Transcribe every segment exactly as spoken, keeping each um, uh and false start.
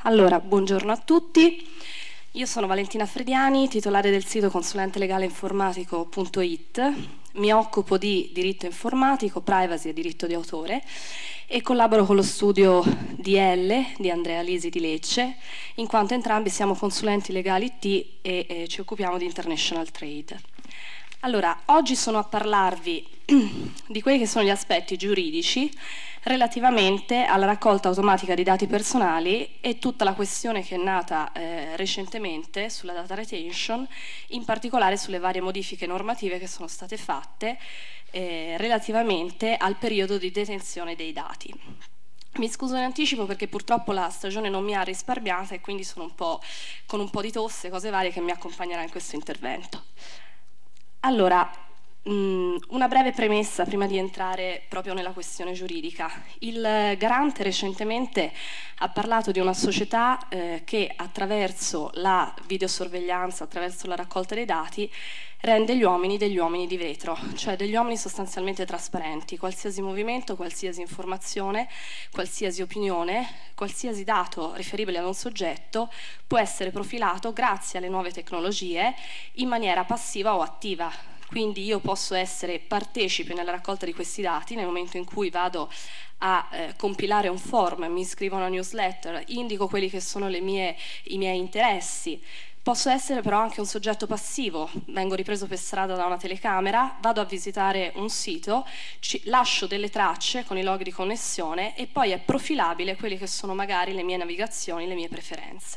Allora, buongiorno a tutti. Io sono Valentina Frediani, titolare del sito consulentelegale-informatico punto it. Mi occupo di diritto informatico, privacy e diritto di autore e collaboro con lo studio D L di Andrea Lisi di Lecce, in quanto entrambi siamo consulenti legali I T e eh, ci occupiamo di international trade. Allora, oggi sono a parlarvi di quelli che sono gli aspetti giuridici relativamente alla raccolta automatica di dati personali e tutta la questione che è nata eh, recentemente sulla data retention, in particolare sulle varie modifiche normative che sono state fatte eh, relativamente al periodo di detenzione dei dati. Mi scuso in anticipo perché purtroppo la stagione non mi ha risparmiata e quindi sono un po' con un po' di tosse e cose varie che mi accompagnerà in questo intervento. Allora, una breve premessa prima di entrare proprio nella questione giuridica. Il Garante recentemente ha parlato di una società eh, che attraverso la videosorveglianza, attraverso la raccolta dei dati, rende gli uomini degli uomini di vetro, cioè degli uomini sostanzialmente trasparenti. Qualsiasi movimento, qualsiasi informazione, qualsiasi opinione, qualsiasi dato riferibile ad un soggetto può essere profilato grazie alle nuove tecnologie in maniera passiva o attiva. Quindi io posso essere partecipe nella raccolta di questi dati nel momento in cui vado a eh, compilare un form, mi iscrivo a una newsletter, indico quelli che sono le mie, i miei interessi. Posso essere però anche un soggetto passivo, vengo ripreso per strada da una telecamera, vado a visitare un sito, ci, lascio delle tracce con i log di connessione e poi è profilabile quelle che sono magari le mie navigazioni, le mie preferenze.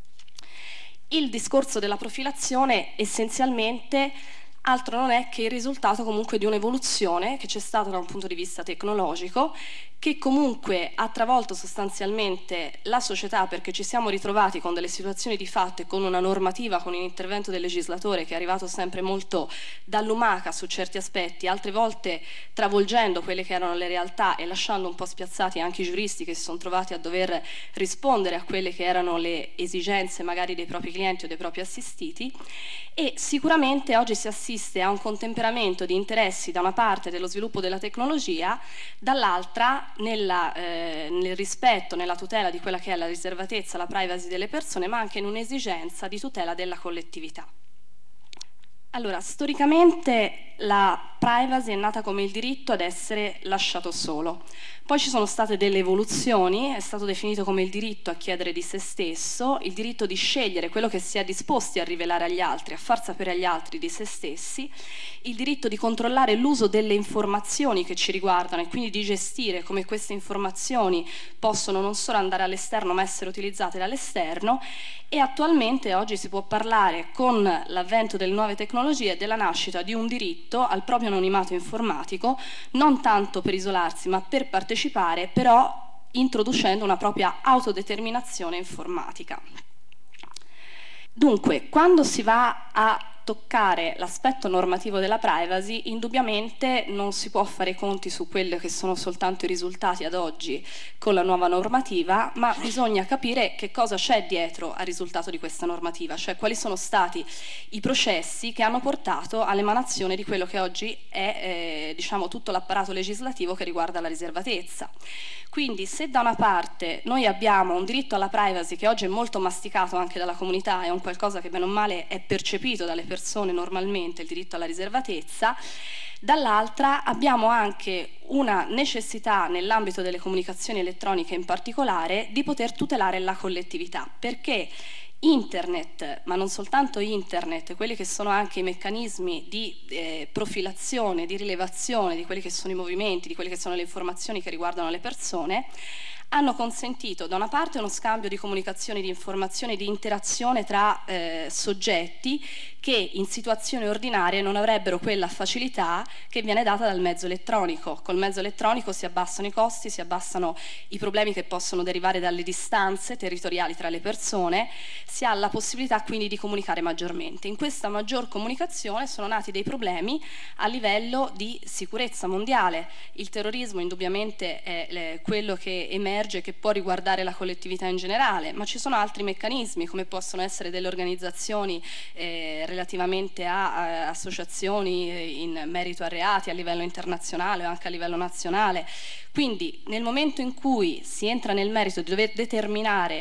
Il discorso della profilazione essenzialmente altro non è che il risultato comunque di un'evoluzione che c'è stata da un punto di vista tecnologico, che comunque ha travolto sostanzialmente la società, perché ci siamo ritrovati con delle situazioni di fatto e con una normativa, con un intervento del legislatore che è arrivato sempre molto da lumaca su certi aspetti, altre volte travolgendo quelle che erano le realtà e lasciando un po' spiazzati anche i giuristi che si sono trovati a dover rispondere a quelle che erano le esigenze magari dei propri clienti o dei propri assistiti. E sicuramente oggi si assiste a un contemperamento di interessi da una parte dello sviluppo della tecnologia, dall'altra nella, eh, nel rispetto, nella tutela di quella che è la riservatezza, la privacy delle persone, ma anche in un'esigenza di tutela della collettività. Allora, storicamente la privacy è nata come il diritto ad essere lasciato solo. Poi ci sono state delle evoluzioni, è stato definito come il diritto a chiedere di se stesso, il diritto di scegliere quello che si è disposti a rivelare agli altri, a far sapere agli altri di se stessi, il diritto di controllare l'uso delle informazioni che ci riguardano e quindi di gestire come queste informazioni possono non solo andare all'esterno ma essere utilizzate dall'esterno. E attualmente oggi si può parlare, con l'avvento delle nuove tecnologie, della nascita di un diritto al proprio anonimato informatico, non tanto per isolarsi ma per partecipare, però introducendo una propria autodeterminazione informatica. Dunque, quando si va a toccare l'aspetto normativo della privacy, indubbiamente non si può fare conti su quelli che sono soltanto i risultati ad oggi con la nuova normativa, ma bisogna capire che cosa c'è dietro al risultato di questa normativa, cioè quali sono stati i processi che hanno portato all'emanazione di quello che oggi è eh, diciamo tutto l'apparato legislativo che riguarda la riservatezza. Quindi se da una parte noi abbiamo un diritto alla privacy che oggi è molto masticato anche dalla comunità, è un qualcosa che bene o male è percepito dalle persone normalmente, il diritto alla riservatezza, dall'altra abbiamo anche una necessità nell'ambito delle comunicazioni elettroniche in particolare di poter tutelare la collettività, perché Internet, ma non soltanto Internet, quelli che sono anche i meccanismi di eh, profilazione, di rilevazione di quelli che sono i movimenti, di quelle che sono le informazioni che riguardano le persone, hanno consentito da una parte uno scambio di comunicazioni, di informazioni, di interazione tra eh, soggetti che in situazioni ordinarie non avrebbero quella facilità che viene data dal mezzo elettronico. Col mezzo elettronico si abbassano i costi, si abbassano i problemi che possono derivare dalle distanze territoriali tra le persone, si ha la possibilità quindi di comunicare maggiormente. In questa maggior comunicazione sono nati dei problemi a livello di sicurezza mondiale. Il terrorismo indubbiamente è quello che emerge, che può riguardare la collettività in generale, ma ci sono altri meccanismi come possono essere delle organizzazioni eh, relativamente a, a associazioni in merito a reati a livello internazionale o anche a livello nazionale. Quindi nel momento in cui si entra nel merito di dover determinare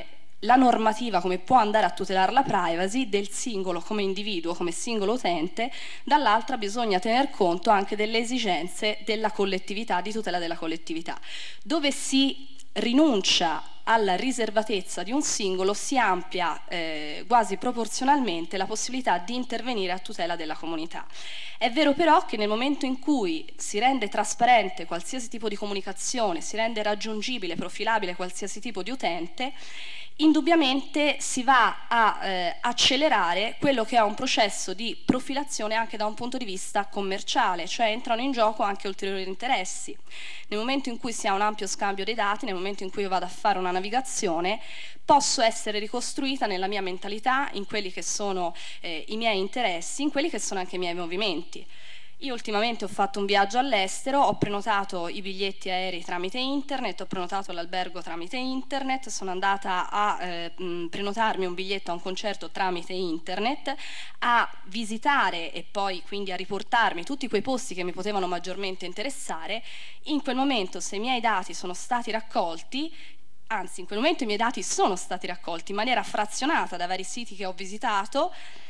la normativa come può andare a tutelare la privacy del singolo come individuo, come singolo utente, dall'altra bisogna tener conto anche delle esigenze della collettività, di tutela della collettività. Dove si rinuncia alla riservatezza di un singolo, si amplia eh, quasi proporzionalmente la possibilità di intervenire a tutela della comunità. È vero però che nel momento in cui si rende trasparente qualsiasi tipo di comunicazione, si rende raggiungibile, profilabile qualsiasi tipo di utente, indubbiamente si va a eh, accelerare quello che è un processo di profilazione anche da un punto di vista commerciale, cioè entrano in gioco anche ulteriori interessi. Nel momento in cui si ha un ampio scambio dei dati, nel momento in cui io vado a fare una navigazione, posso essere ricostruita nella mia mentalità, in quelli che sono eh, i miei interessi, in quelli che sono anche i miei movimenti. Io ultimamente ho fatto un viaggio all'estero, ho prenotato i biglietti aerei tramite internet, ho prenotato l'albergo tramite internet, sono andata a eh, mh, prenotarmi un biglietto a un concerto tramite internet, a visitare e poi quindi a riportarmi tutti quei posti che mi potevano maggiormente interessare. In quel momento, se i miei dati sono stati raccolti, anzi in quel momento i miei dati sono stati raccolti in maniera frazionata da vari siti che ho visitato,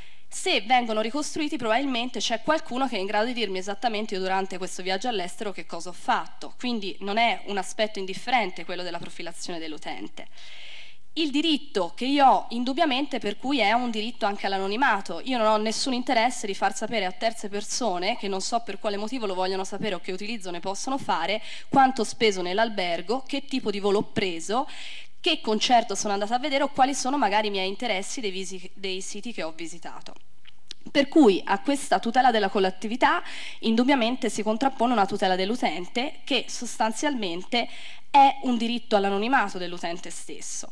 se vengono ricostruiti probabilmente c'è qualcuno che è in grado di dirmi esattamente io durante questo viaggio all'estero che cosa ho fatto, quindi non è un aspetto indifferente quello della profilazione dell'utente. Il diritto che io ho indubbiamente, per cui è un diritto anche all'anonimato, io non ho nessun interesse di far sapere a terze persone, che non so per quale motivo lo vogliono sapere o che utilizzo ne possono fare, quanto ho speso nell'albergo, che tipo di volo ho preso, che concerto sono andata a vedere o quali sono magari i miei interessi dei, visi, dei siti che ho visitato. Per cui a questa tutela della collettività indubbiamente si contrappone una tutela dell'utente che sostanzialmente è un diritto all'anonimato dell'utente stesso.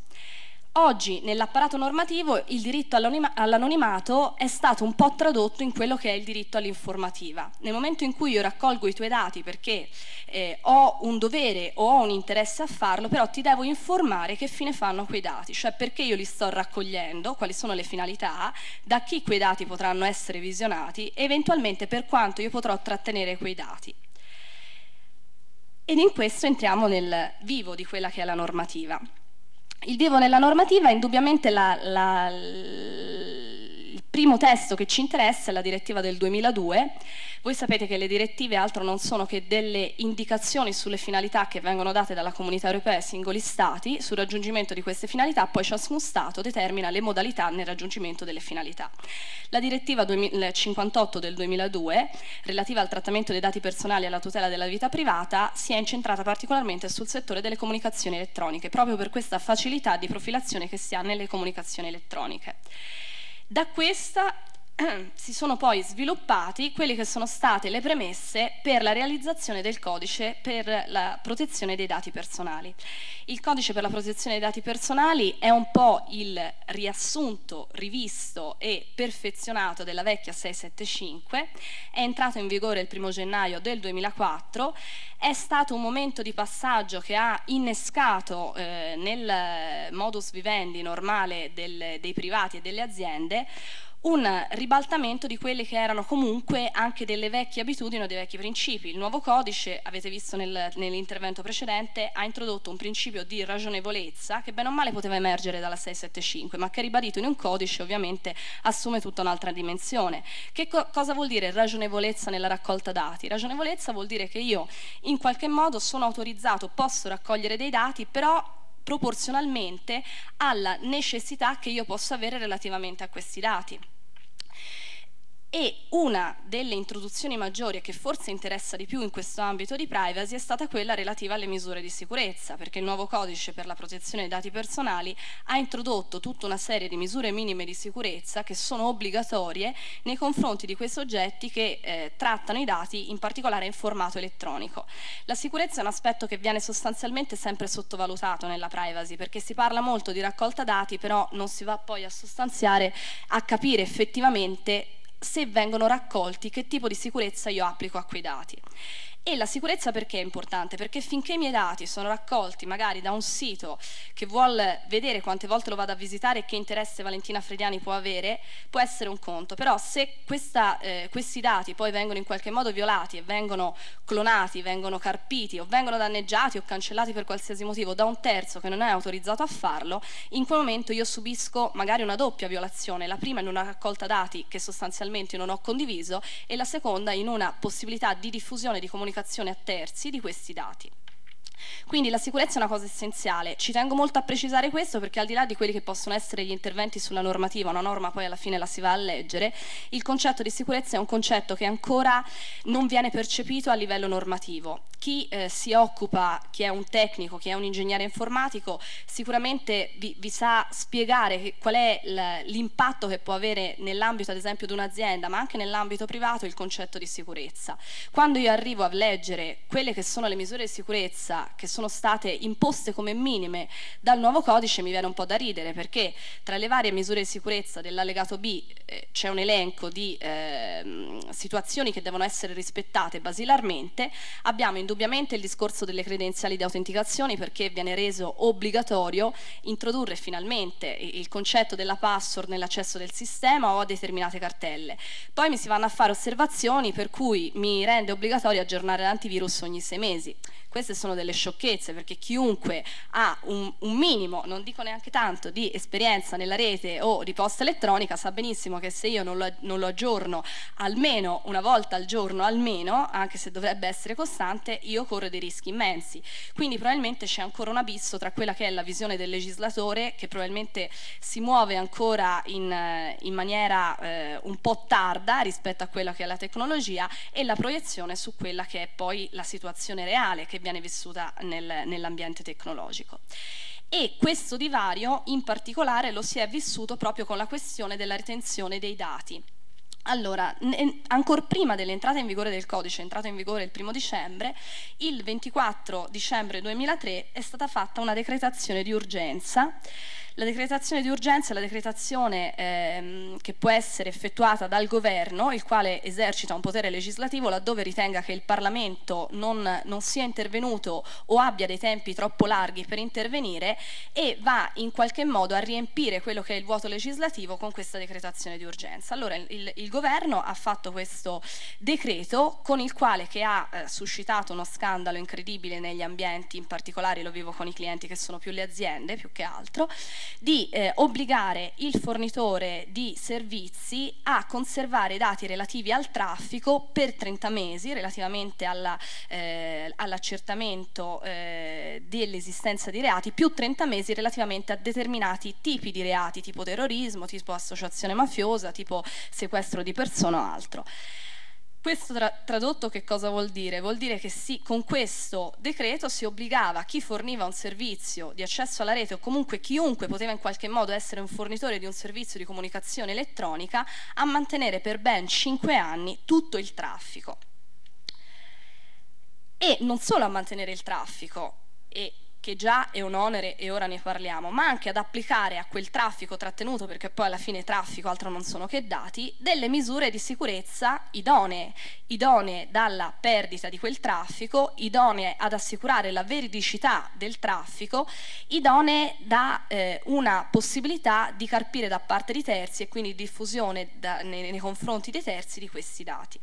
Oggi nell'apparato normativo il diritto all'anonimato è stato un po' tradotto in quello che è il diritto all'informativa. Nel momento in cui io raccolgo i tuoi dati perché eh, ho un dovere o ho un interesse a farlo, però ti devo informare che fine fanno quei dati, cioè perché io li sto raccogliendo, quali sono le finalità, da chi quei dati potranno essere visionati e eventualmente per quanto io potrò trattenere quei dati. Ed in questo entriamo nel vivo di quella che è la normativa. Il vivo nella normativa è indubbiamente la, la, il primo testo che ci interessa è la direttiva del duemiladue. Voi sapete che le direttive altro non sono che delle indicazioni sulle finalità che vengono date dalla Comunità Europea ai singoli Stati. Sul raggiungimento di queste finalità poi ciascun Stato determina le modalità nel raggiungimento delle finalità. La direttiva cinquantotto del duemiladue, relativa al trattamento dei dati personali e alla tutela della vita privata, si è incentrata particolarmente sul settore delle comunicazioni elettroniche, proprio per questa facilità di profilazione che si ha nelle comunicazioni elettroniche. Da questa si sono poi sviluppati quelli che sono state le premesse per la realizzazione del codice per la protezione dei dati personali. Il codice per la protezione dei dati personali è un po' il riassunto, rivisto e perfezionato della vecchia sei sette cinque, è entrato in vigore il primo gennaio del duemilaquattro, è stato un momento di passaggio che ha innescato eh, nel modus vivendi normale del, dei privati e delle aziende un ribaltamento di quelle che erano comunque anche delle vecchie abitudini o dei vecchi principi. Il nuovo codice, avete visto nel, nell'intervento precedente, ha introdotto un principio di ragionevolezza che bene o male poteva emergere dalla sei sette cinque, ma che ribadito in un codice ovviamente assume tutta un'altra dimensione. Che co- cosa vuol dire ragionevolezza nella raccolta dati? Ragionevolezza vuol dire che io in qualche modo sono autorizzato, posso raccogliere dei dati, però proporzionalmente alla necessità che io possa avere relativamente a questi dati. E una delle introduzioni maggiori e che forse interessa di più in questo ambito di privacy è stata quella relativa alle misure di sicurezza, perché il nuovo codice per la protezione dei dati personali ha introdotto tutta una serie di misure minime di sicurezza che sono obbligatorie nei confronti di quei soggetti che eh, trattano i dati in particolare in formato elettronico. La sicurezza è un aspetto che viene sostanzialmente sempre sottovalutato nella privacy, perché si parla molto di raccolta dati, però non si va poi a sostanziare, a capire effettivamente se vengono raccolti, che tipo di sicurezza io applico a quei dati. E la sicurezza perché è importante? Perché finché i miei dati sono raccolti magari da un sito che vuol vedere quante volte lo vado a visitare e che interesse Valentina Frediani può avere, può essere un conto, però se questa, eh, questi dati poi vengono in qualche modo violati e vengono clonati, vengono carpiti o vengono danneggiati o cancellati per qualsiasi motivo da un terzo che non è autorizzato a farlo, in quel momento io subisco magari una doppia violazione, la prima in una raccolta dati che sostanzialmente non ho condiviso e la seconda in una possibilità di diffusione di comunicazione a terzi di questi dati. Quindi la sicurezza è una cosa essenziale. Ci tengo molto a precisare questo perché al di là di quelli che possono essere gli interventi sulla normativa, una norma poi alla fine la si va a leggere, il concetto di sicurezza è un concetto che ancora non viene percepito a livello normativo. Chi eh, si occupa, chi è un tecnico, chi è un ingegnere informatico, sicuramente vi, vi sa spiegare che, qual è l'impatto che può avere nell'ambito ad esempio di un'azienda, ma anche nell'ambito privato, il concetto di sicurezza. Quando io arrivo a leggere quelle che sono le misure di sicurezza che sono state imposte come minime dal nuovo codice, mi viene un po' da ridere, perché tra le varie misure di sicurezza dell'allegato B eh, c'è un elenco di eh, situazioni che devono essere rispettate basilarmente. Abbiamo indubbiamente il discorso delle credenziali di autenticazione, perché viene reso obbligatorio introdurre finalmente il concetto della password nell'accesso del sistema o a determinate cartelle. Poi mi si vanno a fare osservazioni per cui mi rende obbligatorio aggiornare l'antivirus ogni sei mesi. Queste sono delle sciocchezze, perché chiunque ha un, un minimo, non dico neanche tanto, di esperienza nella rete o di posta elettronica sa benissimo che se io non lo, non lo aggiorno almeno una volta al giorno, almeno, anche se dovrebbe essere costante, io corro dei rischi immensi. Quindi probabilmente c'è ancora un abisso tra quella che è la visione del legislatore, che probabilmente si muove ancora in, in maniera eh, un po' tarda rispetto a quella che è la tecnologia, e la proiezione su quella che è poi la situazione reale che viene vissuta nel, nell'ambiente tecnologico. E questo divario in particolare lo si è vissuto proprio con la questione della ritenzione dei dati. Allora, ancora prima dell'entrata in vigore del codice, entrato in vigore il primo dicembre, il ventiquattro dicembre duemilatré è stata fatta una decretazione di urgenza. La decretazione di urgenza è la decretazione ehm, che può essere effettuata dal governo, il quale esercita un potere legislativo laddove ritenga che il Parlamento non, non sia intervenuto o abbia dei tempi troppo larghi per intervenire, e va in qualche modo a riempire quello che è il vuoto legislativo con questa decretazione di urgenza. Allora il, il governo ha fatto questo decreto con il quale, che ha eh, suscitato uno scandalo incredibile negli ambienti, in particolare lo vivo con i clienti che sono più le aziende più che altro, di eh, obbligare il fornitore di servizi a conservare i dati relativi al traffico per trenta mesi relativamente alla, eh, all'accertamento eh, dell'esistenza di reati, più trenta mesi relativamente a determinati tipi di reati, tipo terrorismo, tipo associazione mafiosa, tipo sequestro di persona o altro. Questo tra tradotto che cosa vuol dire? Vuol dire che sì, con questo decreto si obbligava chi forniva un servizio di accesso alla rete, o comunque chiunque poteva in qualche modo essere un fornitore di un servizio di comunicazione elettronica, a mantenere per ben cinque anni tutto il traffico. E non solo a mantenere il traffico, e che già è un onere e ora ne parliamo, ma anche ad applicare a quel traffico trattenuto, perché poi alla fine traffico altro non sono che dati, delle misure di sicurezza idonee, idonee dalla perdita di quel traffico, idonee ad assicurare la veridicità del traffico, idonee da eh, una possibilità di carpire da parte di terzi e quindi diffusione da, nei, nei confronti dei terzi di questi dati.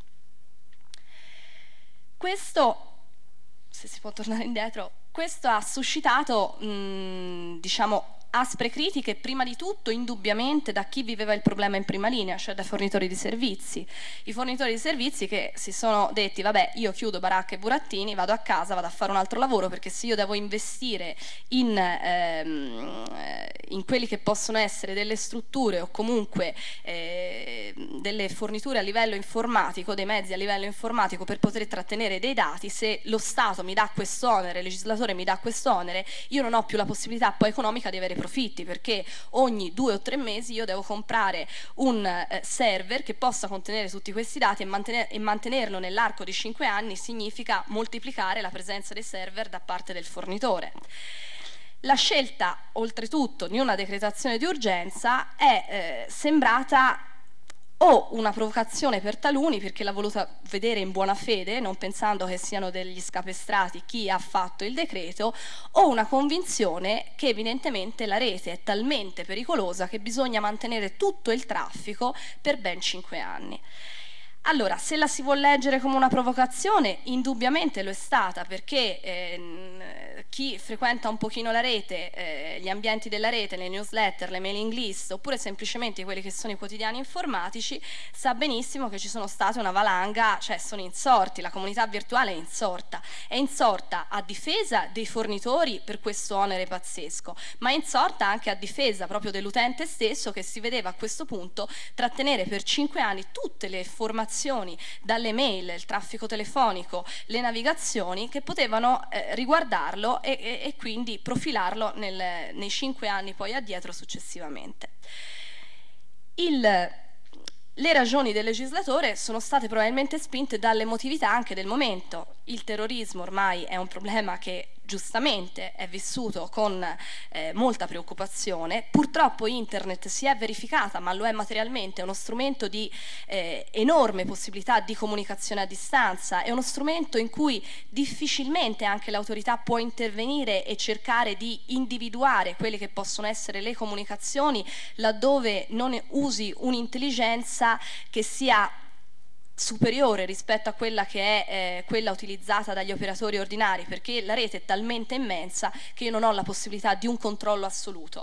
Questo, se si può tornare indietro, questo ha suscitato, mh, diciamo, aspre critiche, prima di tutto indubbiamente da chi viveva il problema in prima linea, cioè dai fornitori di servizi. I fornitori di servizi che si sono detti: vabbè, io chiudo baracche e burattini, vado a casa, vado a fare un altro lavoro, perché se io devo investire in, ehm, in quelli che possono essere delle strutture o comunque eh, delle forniture a livello informatico, dei mezzi a livello informatico per poter trattenere dei dati, se lo Stato mi dà quest'onere, il legislatore mi dà quest'onere, io non ho più la possibilità poi economica di avere profitti, perché ogni due o tre mesi io devo comprare un eh, server che possa contenere tutti questi dati, e, mantener e mantenerlo nell'arco di cinque anni significa moltiplicare la presenza dei server da parte del fornitore. La scelta, oltretutto, di una decretazione di urgenza è eh, sembrata o una provocazione per taluni perché l'ha voluta vedere in buona fede, non pensando che siano degli scapestrati chi ha fatto il decreto, o una convinzione che evidentemente la rete è talmente pericolosa che bisogna mantenere tutto il traffico per ben cinque anni. Allora, se la si vuol leggere come una provocazione, indubbiamente lo è stata, perché eh, chi frequenta un pochino la rete, eh, gli ambienti della rete, le newsletter, le mailing list, oppure semplicemente quelli che sono i quotidiani informatici, sa benissimo che ci sono state una valanga, cioè sono insorti, la comunità virtuale è insorta, è insorta a difesa dei fornitori per questo onere pazzesco, ma è insorta anche a difesa proprio dell'utente stesso che si vedeva a questo punto trattenere per cinque anni tutte le informazioni dalle mail, il traffico telefonico, le navigazioni che potevano eh, riguardarlo e, e, e quindi profilarlo nel, nei cinque anni poi addietro successivamente. Il, le ragioni del legislatore sono state probabilmente spinte dall'emotività anche del momento. Il terrorismo ormai è un problema che giustamente è vissuto con eh, molta preoccupazione. Purtroppo internet si è verificata, ma lo è materialmente, uno strumento di eh, enorme possibilità di comunicazione a distanza, è uno strumento in cui difficilmente anche l'autorità può intervenire e cercare di individuare quelle che possono essere le comunicazioni laddove non usi un'intelligenza che sia superiore rispetto a quella che è eh, quella utilizzata dagli operatori ordinari, perché la rete è talmente immensa che io non ho la possibilità di un controllo assoluto.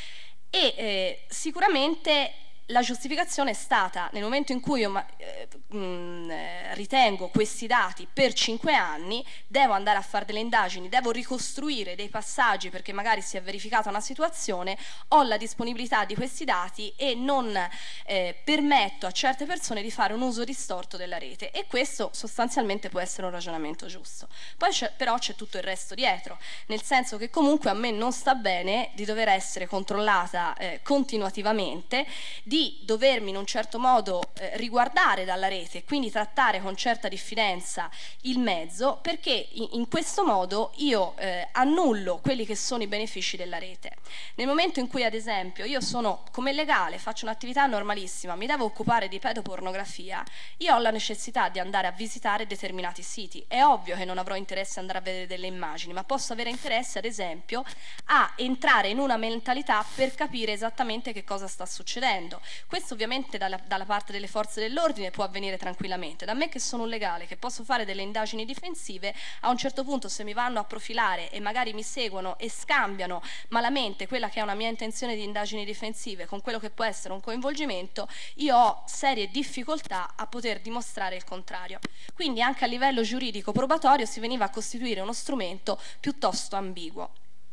E eh, sicuramente la giustificazione è stata, nel momento in cui io eh, mh, ritengo questi dati per cinque anni, devo andare a fare delle indagini, devo ricostruire dei passaggi perché magari si è verificata una situazione, ho la disponibilità di questi dati e non eh, permetto a certe persone di fare un uso distorto della rete, e questo sostanzialmente può essere un ragionamento giusto. Poi c'è, però c'è tutto il resto dietro, nel senso che comunque a me non sta bene di dover essere controllata eh, continuativamente, di di dovermi in un certo modo eh, riguardare dalla rete, quindi trattare con certa diffidenza il mezzo, perché in, in questo modo io eh, annullo quelli che sono i benefici della rete. Nel momento in cui ad esempio io sono come legale, faccio un'attività normalissima, mi devo occupare di pedopornografia, io ho la necessità di andare a visitare determinati siti. È ovvio che non avrò interesse ad andare a vedere delle immagini, ma posso avere interesse ad esempio a entrare in una mentalità per capire esattamente che cosa sta succedendo. Questo ovviamente dalla, dalla parte delle forze dell'ordine può avvenire tranquillamente. Da me che sono un legale, che posso fare delle indagini difensive, a un certo punto se mi vanno a profilare e magari mi seguono e scambiano malamente quella che è una mia intenzione di indagini difensive con quello che può essere un coinvolgimento, io ho serie difficoltà a poter dimostrare il contrario. Quindi anche a livello giuridico probatorio si veniva a costituire uno strumento piuttosto ambiguo.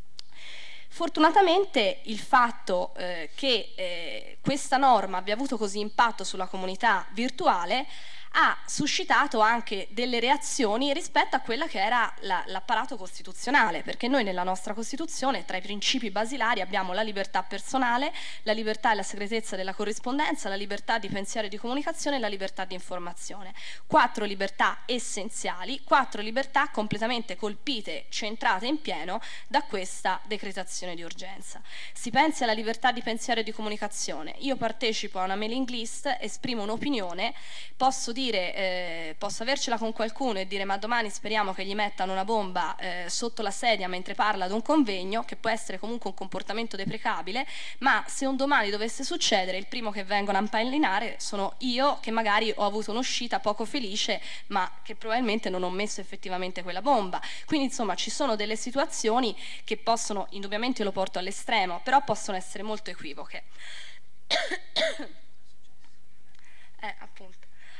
Fortunatamente il fatto eh, che eh, questa norma abbia avuto così impatto sulla comunità virtuale ha suscitato anche delle reazioni rispetto a quella che era la, l'apparato costituzionale, perché noi nella nostra Costituzione tra i principi basilari abbiamo la libertà personale, la libertà e la segretezza della corrispondenza, la libertà di pensiero e di comunicazione e la libertà di informazione. Quattro libertà essenziali, quattro libertà completamente colpite, centrate in pieno da questa decretazione di urgenza. Si pensi alla libertà di pensiero e di comunicazione. Io partecipo a una mailing list, esprimo un'opinione, posso dire Eh, posso avercela con qualcuno e dire ma domani speriamo che gli mettano una bomba eh, sotto la sedia mentre parla ad un convegno, che può essere comunque un comportamento deprecabile, ma se un domani dovesse succedere il primo che vengono a impallinare sono io, che magari ho avuto un'uscita poco felice ma che probabilmente non ho messo effettivamente quella bomba. Quindi insomma ci sono delle situazioni che possono, indubbiamente lo porto all'estremo, però possono essere molto equivoche. eh appunto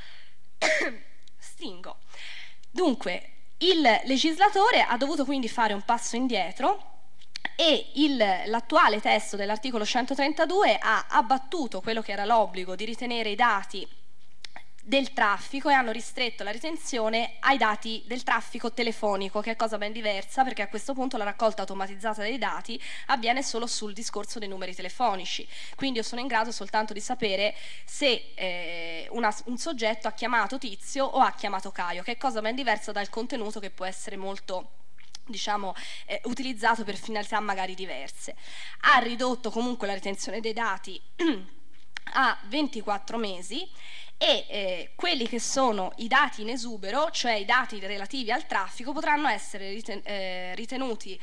Stingo. Dunque, il legislatore ha dovuto quindi fare un passo indietro e il, l'attuale testo dell'articolo centotrentadue ha abbattuto quello che era l'obbligo di ritenere i dati del traffico e hanno ristretto la ritenzione ai dati del traffico telefonico, che è cosa ben diversa, perché a questo punto la raccolta automatizzata dei dati avviene solo sul discorso dei numeri telefonici. Quindi io sono in grado soltanto di sapere se eh, una, un soggetto ha chiamato Tizio o ha chiamato Caio, che è cosa ben diversa dal contenuto che può essere molto diciamo eh, utilizzato per finalità magari diverse. Ha ridotto comunque la ritenzione dei dati a ventiquattro mesi e eh, quelli che sono i dati in esubero, cioè i dati relativi al traffico, potranno essere riten- eh, ritenuti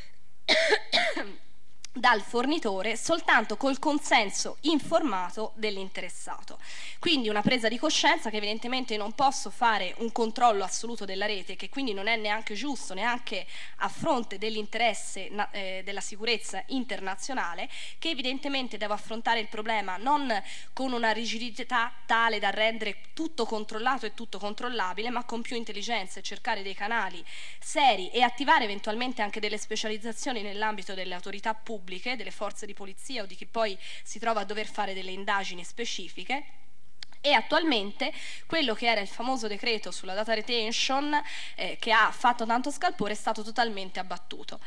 dal fornitore soltanto col consenso informato dell'interessato. Quindi una presa di coscienza che evidentemente non posso fare un controllo assoluto della rete, che quindi non è neanche giusto, neanche a fronte dell'interesse eh, della sicurezza internazionale, che evidentemente devo affrontare il problema non con una rigidità tale da rendere tutto controllato e tutto controllabile, ma con più intelligenza e cercare dei canali seri e attivare eventualmente anche delle specializzazioni nell'ambito delle autorità pubbliche, delle forze di polizia o di chi poi si trova a dover fare delle indagini specifiche. E attualmente quello che era il famoso decreto sulla data retention eh, che ha fatto tanto scalpore è stato totalmente abbattuto.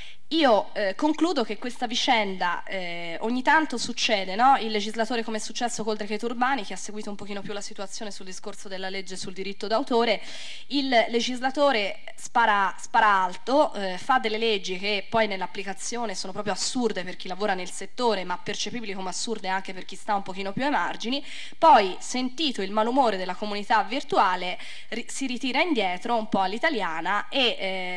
Io eh, concludo che questa vicenda eh, ogni tanto succede, no? Il legislatore, come è successo col decreto Urbani, che ha seguito un pochino più la situazione sul discorso della legge sul diritto d'autore, il legislatore spara, spara alto, eh, fa delle leggi che poi nell'applicazione sono proprio assurde per chi lavora nel settore, ma percepibili come assurde anche per chi sta un pochino più ai margini, poi sentito il malumore della comunità virtuale ri- si ritira indietro un po' all'italiana e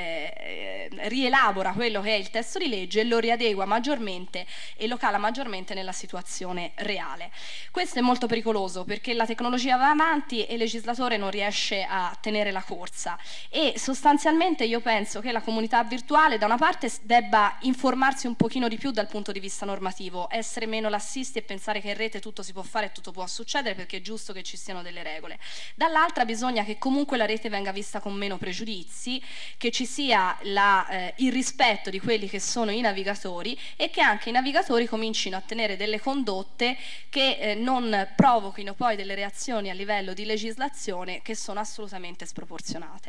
eh, rielabora quello che è il testo di legge e lo riadegua maggiormente e lo cala maggiormente nella situazione reale. Questo è molto pericoloso perché la tecnologia va avanti e il legislatore non riesce a tenere la corsa e sostanzialmente io penso che la comunità virtuale da una parte debba informarsi un pochino di più dal punto di vista normativo, essere meno lassisti e pensare che in rete tutto si può fare e tutto può succedere perché è giusto che ci siano delle regole. Dall'altra bisogna che comunque la rete venga vista con meno pregiudizi, che ci sia la, eh, il rispetto di quelli che sono i navigatori e che anche i navigatori comincino a tenere delle condotte che eh, non provochino poi delle reazioni a livello di legislazione che sono assolutamente sproporzionate.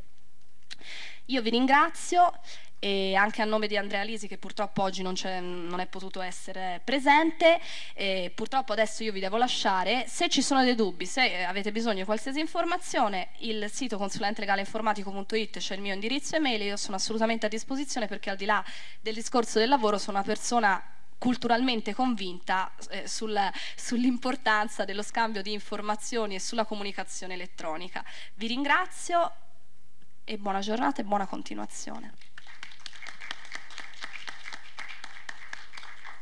Io vi ringrazio e anche a nome di Andrea Lisi che purtroppo oggi non, non è potuto essere presente e purtroppo adesso io vi devo lasciare. Se ci sono dei dubbi, se avete bisogno di qualsiasi informazione, il sito consulentelegale-informatico punto it c'è il mio indirizzo email e io sono assolutamente a disposizione perché al di là del discorso del lavoro sono una persona culturalmente convinta eh, sul, sull'importanza dello scambio di informazioni e sulla comunicazione elettronica. Vi ringrazio e buona giornata e buona continuazione.